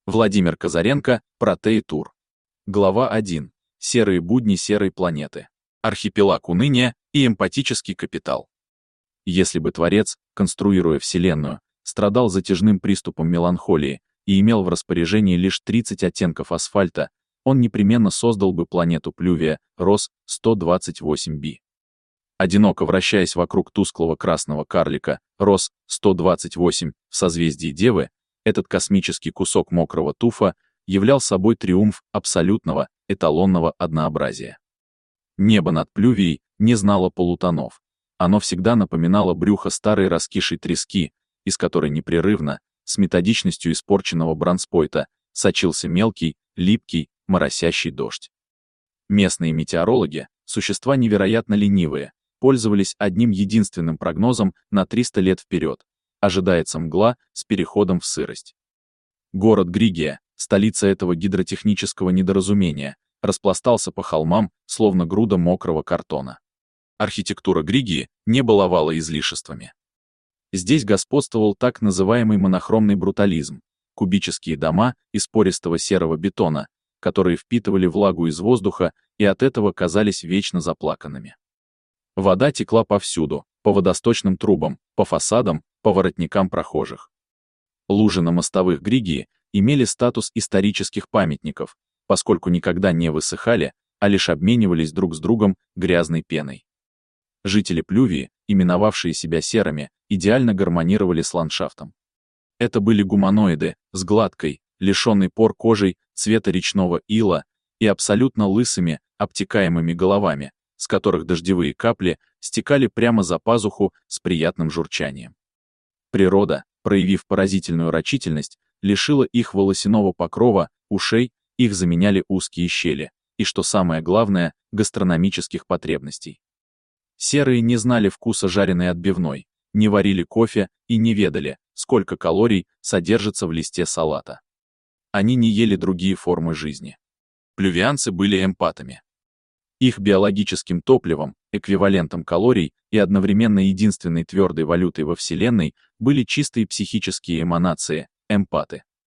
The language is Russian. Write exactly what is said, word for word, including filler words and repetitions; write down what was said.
Владимир Казаренко, Протей Тур. Глава один. Серые будни серой планеты. Архипелаг уныния и эмпатический капитал. Если бы Творец, конструируя Вселенную, страдал затяжным приступом меланхолии и имел в распоряжении лишь тридцать оттенков асфальта, он непременно создал бы планету Плювия Рос сто двадцать восемь би. Одиноко вращаясь вокруг тусклого красного карлика Рос сто двадцать восемь в созвездии Девы, этот космический кусок мокрого туфа являл собой триумф абсолютного, эталонного однообразия. Небо над Плювией не знало полутонов. Оно всегда напоминало брюхо старой раскисшей трески, из которой непрерывно, с методичностью испорченного бронспойта, сочился мелкий, липкий, моросящий дождь. Местные метеорологи, существа невероятно ленивые, пользовались одним единственным прогнозом на триста лет вперед. Ожидается мгла с переходом в сырость. Город Григия, столица этого гидротехнического недоразумения, распластался по холмам, словно груда мокрого картона. Архитектура Григии не баловала излишествами. Здесь господствовал так называемый монохромный брутализм, кубические дома из пористого серого бетона, которые впитывали влагу из воздуха и от этого казались вечно заплаканными. Вода текла повсюду, по водосточным трубам, по фасадам, по воротникам прохожих. Лужи на мостовых Григии имели статус исторических памятников, поскольку никогда не высыхали, а лишь обменивались друг с другом грязной пеной. Жители Плювии, именовавшие себя серыми, идеально гармонировали с ландшафтом. Это были гуманоиды, с гладкой, лишенной пор кожей цвета речного ила и абсолютно лысыми, обтекаемыми головами, с которых дождевые капли стекали прямо за пазуху с приятным журчанием. Природа, проявив поразительную рачительность, лишила их волосяного покрова, ушей, их заменяли узкие щели, и, что самое главное, гастрономических потребностей. Серые не знали вкуса жареной отбивной, не варили кофе и не ведали, сколько калорий содержится в листе салата. Они не ели другие формы жизни. Плювианцы были эмпатами. Их биологическим топливом, эквивалентом калорий и одновременно единственной твердой валютой во Вселенной были чистые психические эманации, эмпаты.